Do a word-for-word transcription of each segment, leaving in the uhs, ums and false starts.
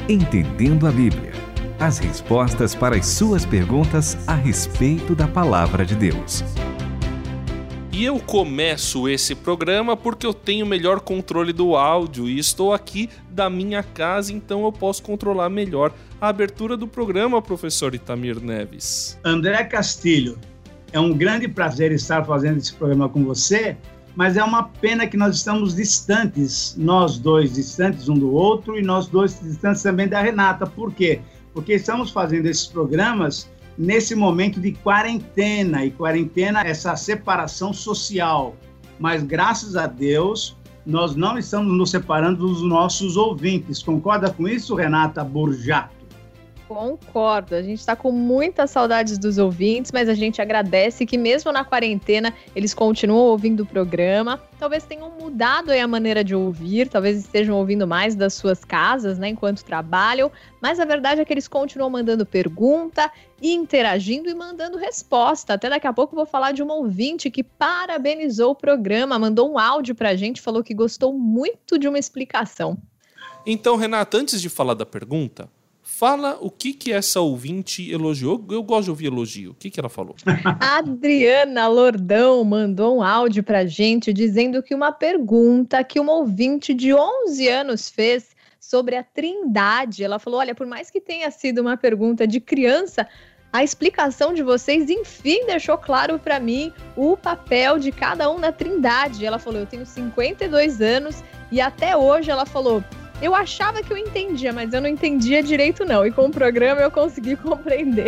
Entendendo a Bíblia. As respostas para as suas perguntas a respeito da Palavra de Deus. E eu começo esse programa porque eu tenho melhor controle do áudio e estou aqui da minha casa, então eu posso controlar melhor a abertura do programa, professor Itamir Neves. André Castilho, é um grande prazer estar fazendo esse programa com você, mas é uma pena que nós estamos distantes, nós dois distantes um do outro e nós dois distantes também da Renata. Por quê? Porque estamos fazendo esses programas nesse momento de quarentena, e quarentena é essa separação social. Mas, graças a Deus, nós não estamos nos separando dos nossos ouvintes. Concorda com isso, Renata Borjato? Concordo, a gente está com muitas saudades dos ouvintes, mas a gente agradece que mesmo na quarentena eles continuam ouvindo o programa. Talvez tenham mudado aí a maneira de ouvir, talvez estejam ouvindo mais das suas casas, né, enquanto trabalham, mas a verdade é que eles continuam mandando pergunta, interagindo e mandando resposta. Até daqui a pouco eu vou falar de uma ouvinte que parabenizou o programa, mandou um áudio pra gente, falou que gostou muito de uma explicação. Então, Renata, antes de falar da pergunta, fala o que, que essa ouvinte elogiou. Eu gosto de ouvir elogio. O que, que ela falou? A Adriana Lordão mandou um áudio pra gente dizendo que uma pergunta que uma ouvinte de onze anos fez sobre a Trindade. Ela falou, olha, por mais que tenha sido uma pergunta de criança, a explicação de vocês, enfim, deixou claro para mim o papel de cada um na Trindade. Ela falou, eu tenho cinquenta e dois anos e até hoje ela falou, eu achava que eu entendia, mas eu não entendia direito não. E com o programa eu consegui compreender.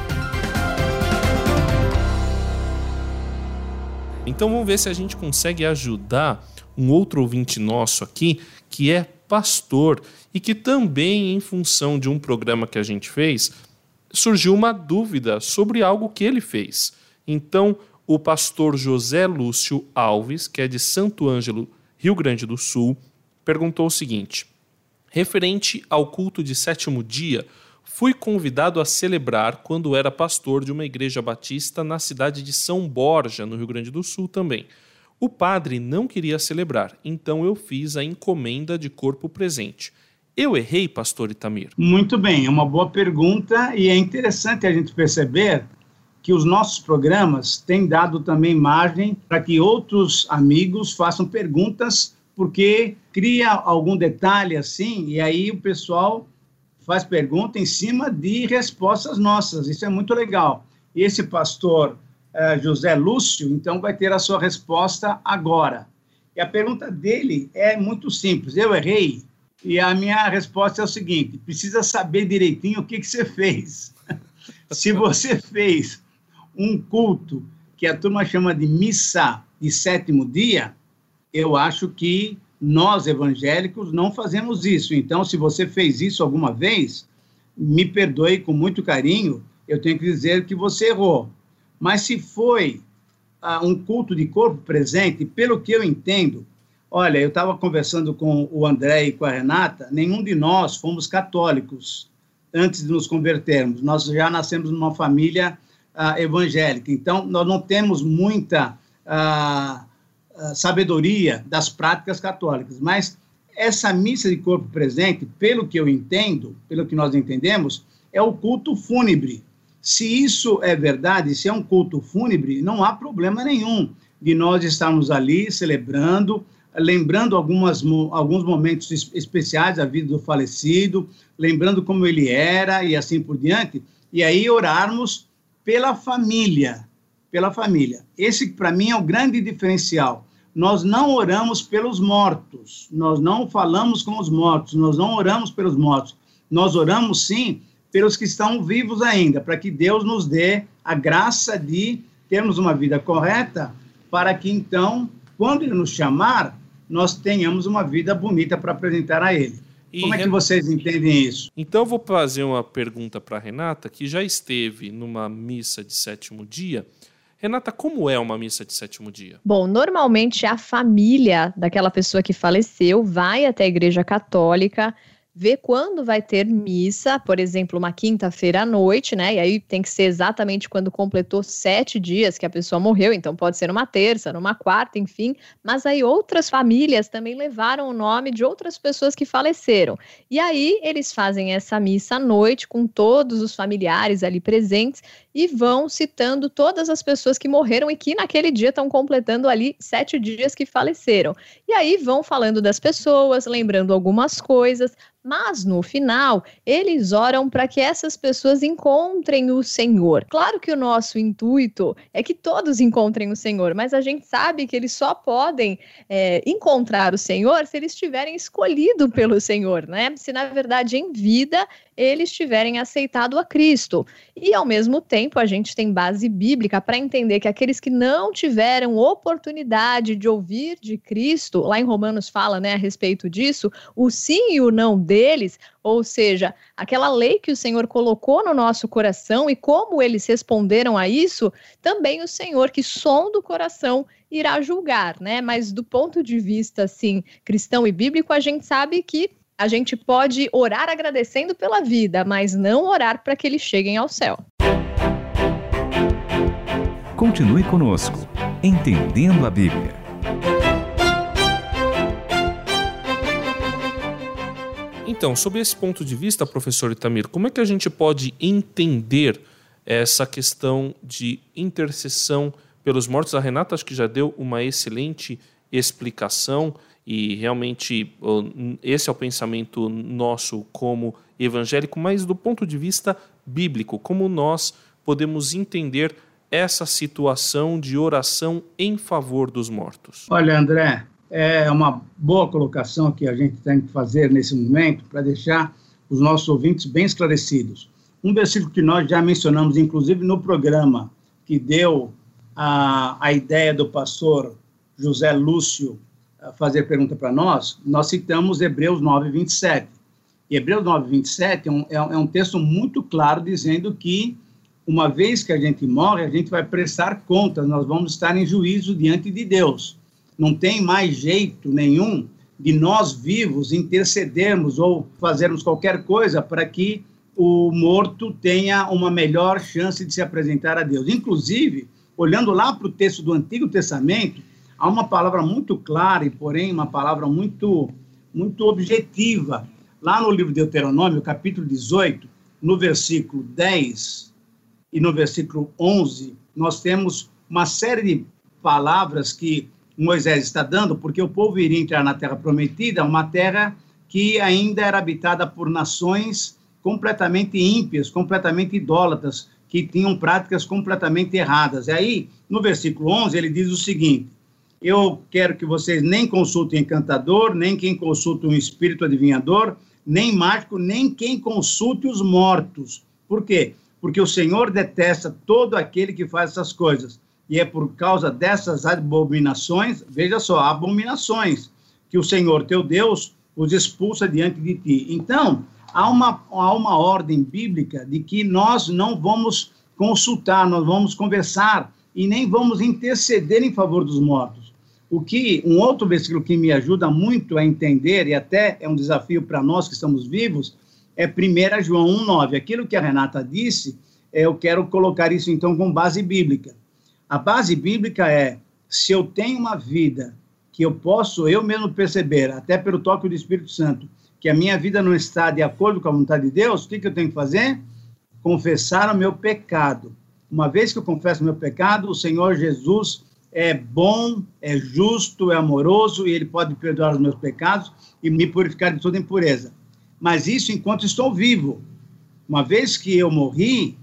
Então vamos ver se a gente consegue ajudar um outro ouvinte nosso aqui, que é pastor, e que também, em função de um programa que a gente fez, surgiu uma dúvida sobre algo que ele fez. Então, o pastor José Lúcio Alves, que é de Santo Ângelo, Rio Grande do Sul, perguntou o seguinte: referente ao culto de sétimo dia, fui convidado a celebrar quando era pastor de uma igreja batista na cidade de São Borja, no Rio Grande do Sul também. O padre não queria celebrar, então eu fiz a encomenda de corpo presente. Eu errei, pastor Itamir? Muito bem, é uma boa pergunta e é interessante a gente perceber que os nossos programas têm dado também margem para que outros amigos façam perguntas, porque cria algum detalhe assim, e aí o pessoal faz pergunta em cima de respostas nossas. Isso é muito legal. E esse pastor uh, José Lúcio, então, vai ter a sua resposta agora. E a pergunta dele é muito simples. Eu errei? E a minha resposta é o seguinte: precisa saber direitinho o que, que você fez. Se você fez um culto que a turma chama de missa de sétimo dia, eu acho que nós, evangélicos, não fazemos isso. Então, se você fez isso alguma vez, me perdoe com muito carinho, eu tenho que dizer que você errou. Mas se foi uh, um culto de corpo presente, pelo que eu entendo, olha, eu estava conversando com o André e com a Renata, nenhum de nós fomos católicos antes de nos convertermos. Nós já nascemos numa família uh, evangélica, então nós não temos muita Uh, Uh, sabedoria das práticas católicas, mas essa missa de corpo presente, pelo que eu entendo, pelo que nós entendemos, é o culto fúnebre. Se isso é verdade, se é um culto fúnebre, não há problema nenhum de nós estarmos ali celebrando, lembrando algumas, alguns momentos especiais da vida do falecido, lembrando como ele era e assim por diante, e aí orarmos pela família, pela família. Esse, para mim, é o grande diferencial. Nós não oramos pelos mortos, nós não falamos com os mortos, nós não oramos pelos mortos. Nós oramos, sim, pelos que estão vivos ainda, para que Deus nos dê a graça de termos uma vida correta, para que, então, quando Ele nos chamar, nós tenhamos uma vida bonita para apresentar a Ele. E Como é que vocês entendem isso? Então, eu vou fazer uma pergunta para a Renata, que já esteve numa missa de sétimo dia. Renata, como é uma missa de sétimo dia? Bom, normalmente a família daquela pessoa que faleceu vai até a igreja católica, ver quando vai ter missa, por exemplo, uma quinta-feira à noite, né? E aí tem que ser exatamente quando completou sete dias que a pessoa morreu, então pode ser numa terça, numa quarta, enfim. Mas aí outras famílias também levaram o nome de outras pessoas que faleceram. E aí eles fazem essa missa à noite com todos os familiares ali presentes e vão citando todas as pessoas que morreram e que naquele dia estão completando ali sete dias que faleceram. E aí vão falando das pessoas, lembrando algumas coisas, mas no final eles oram para que essas pessoas encontrem o Senhor. Claro que o nosso intuito é que todos encontrem o Senhor, mas a gente sabe que eles só podem é, encontrar o Senhor se eles tiverem escolhido pelo Senhor, né? Se na verdade em vida eles tiverem aceitado a Cristo. E ao mesmo tempo a gente tem base bíblica para entender que aqueles que não tiveram oportunidade de ouvir de Cristo, lá em Romanos fala, né, a respeito disso, o sim e o não deles, ou seja, aquela lei que o Senhor colocou no nosso coração e como eles responderam a isso, também o Senhor que sonda o coração irá julgar, né? Mas do ponto de vista, assim, cristão e bíblico, a gente sabe que a gente pode orar agradecendo pela vida, mas não orar para que eles cheguem ao céu. Continue conosco, Entendendo a Bíblia. Então, sob esse ponto de vista, professor Itamir, como é que a gente pode entender essa questão de intercessão pelos mortos? A Renata acho que já deu uma excelente explicação e realmente esse é o pensamento nosso como evangélico, mas do ponto de vista bíblico, como nós podemos entender essa situação de oração em favor dos mortos? Olha, André, é uma boa colocação que a gente tem que fazer nesse momento para deixar os nossos ouvintes bem esclarecidos. Um versículo que nós já mencionamos, inclusive no programa, que deu a, a ideia do pastor José Lúcio fazer pergunta para nós, nós citamos Hebreus nove, vinte e sete. E Hebreus nove, vinte e sete é um, é um texto muito claro dizendo que uma vez que a gente morre, a gente vai prestar contas, nós vamos estar em juízo diante de Deus. Não tem mais jeito nenhum de nós vivos intercedermos ou fazermos qualquer coisa para que o morto tenha uma melhor chance de se apresentar a Deus. Inclusive, olhando lá para o texto do Antigo Testamento, há uma palavra muito clara e, porém, uma palavra muito, muito objetiva. Lá no livro de Deuteronômio, capítulo dezoito, no versículo dez e no versículo onze, nós temos uma série de palavras que Moisés está dando, porque o povo iria entrar na terra prometida, uma terra que ainda era habitada por nações completamente ímpias, completamente idólatras, que tinham práticas completamente erradas. E aí, no versículo onze, ele diz o seguinte: eu quero que vocês nem consultem encantador, nem quem consulte um espírito adivinhador, nem mágico, nem quem consulte os mortos. Por quê? Porque o Senhor detesta todo aquele que faz essas coisas. E é por causa dessas abominações, veja só, abominações, que o Senhor teu Deus os expulsa diante de ti. Então, há uma, há uma ordem bíblica de que nós não vamos consultar, nós vamos conversar e nem vamos interceder em favor dos mortos. O que, um outro versículo que me ajuda muito a entender, e até é um desafio para nós que estamos vivos, é primeira João um, nove. Aquilo que a Renata disse, eu quero colocar isso então com base bíblica. A base bíblica é, se eu tenho uma vida que eu posso, eu mesmo perceber, até pelo toque do Espírito Santo, que a minha vida não está de acordo com a vontade de Deus, o que, que eu tenho que fazer? Confessar o meu pecado. Uma vez que eu confesso o meu pecado, o Senhor Jesus é bom, é justo, é amoroso, e Ele pode perdoar os meus pecados e me purificar de toda impureza. Mas isso enquanto estou vivo. Uma vez que eu morri,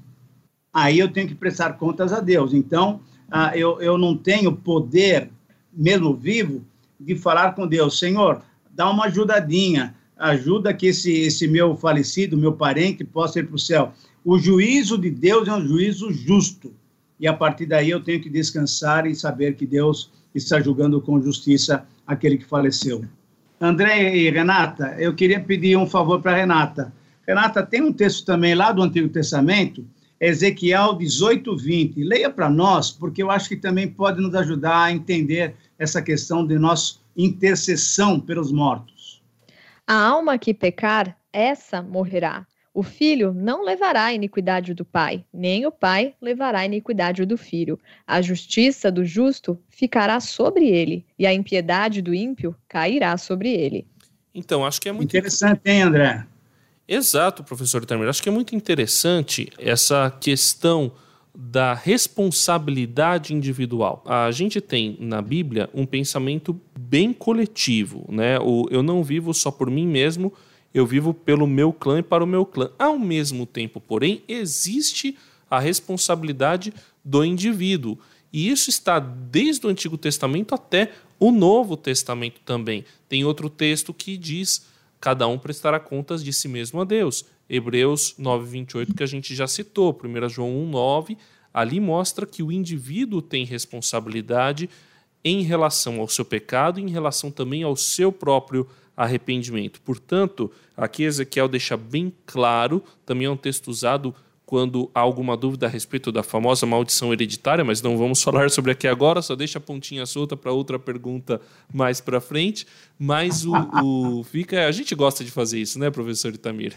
aí eu tenho que prestar contas a Deus. Então, ah, eu, eu não tenho poder, mesmo vivo, de falar com Deus: Senhor, dá uma ajudadinha, ajuda que esse, esse meu falecido, meu parente, possa ir para o céu. O juízo de Deus é um juízo justo. E a partir daí eu tenho que descansar e saber que Deus está julgando com justiça aquele que faleceu. André e Renata, eu queria pedir um favor para Renata. Renata, tem um texto também lá do Antigo Testamento, Ezequiel dezoito, vinte. Leia para nós, porque eu acho que também pode nos ajudar a entender essa questão de nossa intercessão pelos mortos. A alma que pecar, essa morrerá. O filho não levará a iniquidade do pai, nem o pai levará a iniquidade do filho. A justiça do justo ficará sobre ele, e a impiedade do ímpio cairá sobre ele. Então, acho que é muito interessante, hein, André? Exato, professor Itamir. Acho que é muito interessante essa questão da responsabilidade individual. A gente tem na Bíblia um pensamento bem coletivo, né? O eu não vivo só por mim mesmo, eu vivo pelo meu clã e para o meu clã. Ao mesmo tempo, porém, existe a responsabilidade do indivíduo. E isso está desde o Antigo Testamento até o Novo Testamento também. Tem outro texto que diz: cada um prestará contas de si mesmo a Deus. Hebreus nove, vinte e oito, que a gente já citou. primeiro João um, nove, ali mostra que o indivíduo tem responsabilidade em relação ao seu pecado e em relação também ao seu próprio arrependimento. Portanto, aqui Ezequiel deixa bem claro, também é um texto usado quando há alguma dúvida a respeito da famosa maldição hereditária, mas não vamos falar sobre aqui agora, só deixa a pontinha solta para outra pergunta mais para frente. Mas o, o fica, a gente gosta de fazer isso, né, professor Itamir?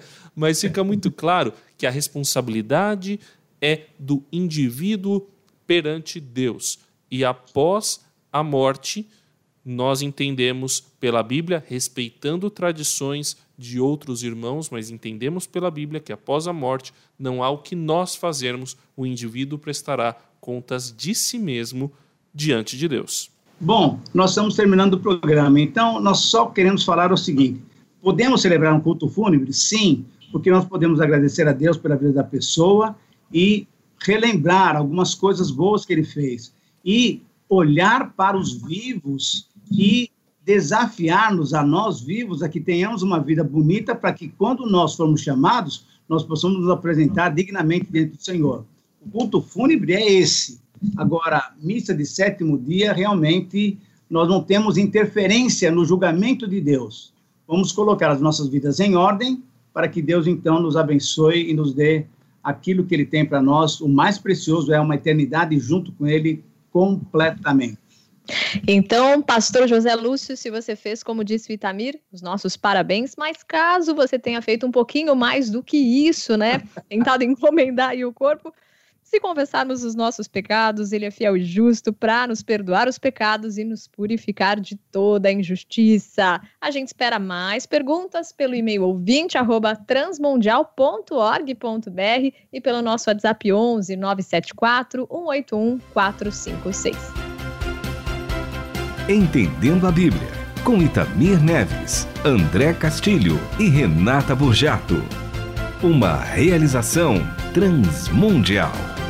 Mas fica muito claro que a responsabilidade é do indivíduo perante Deus. E após a morte, nós entendemos pela Bíblia, respeitando tradições de outros irmãos, mas entendemos pela Bíblia que após a morte não há o que nós fazermos, o indivíduo prestará contas de si mesmo diante de Deus. Bom, nós estamos terminando o programa, então nós só queremos falar o seguinte: podemos celebrar um culto fúnebre? Sim, porque nós podemos agradecer a Deus pela vida da pessoa e relembrar algumas coisas boas que ele fez e olhar para os vivos e desafiar-nos a nós vivos a que tenhamos uma vida bonita para que quando nós formos chamados, nós possamos nos apresentar dignamente diante do Senhor. O culto fúnebre é esse. Agora, missa de sétimo dia, realmente, nós não temos interferência no julgamento de Deus. Vamos colocar as nossas vidas em ordem para que Deus, então, nos abençoe e nos dê aquilo que Ele tem para nós. O mais precioso é uma eternidade junto com Ele completamente. Então, pastor José Lúcio, se você fez, como disse o Itamir, os nossos parabéns, mas caso você tenha feito um pouquinho mais do que isso, né, tentado encomendar aí o corpo, se confessarmos os nossos pecados, ele é fiel e justo para nos perdoar os pecados e nos purificar de toda a injustiça. A gente espera mais perguntas pelo e-mail ouvinte arroba transmundial ponto org ponto br e pelo nosso WhatsApp onze nove sete quatro, um oito um, quatro cinco seis. Entendendo a Bíblia, com Itamir Neves, André Castilho e Renata Burjato. Uma realização Transmundial.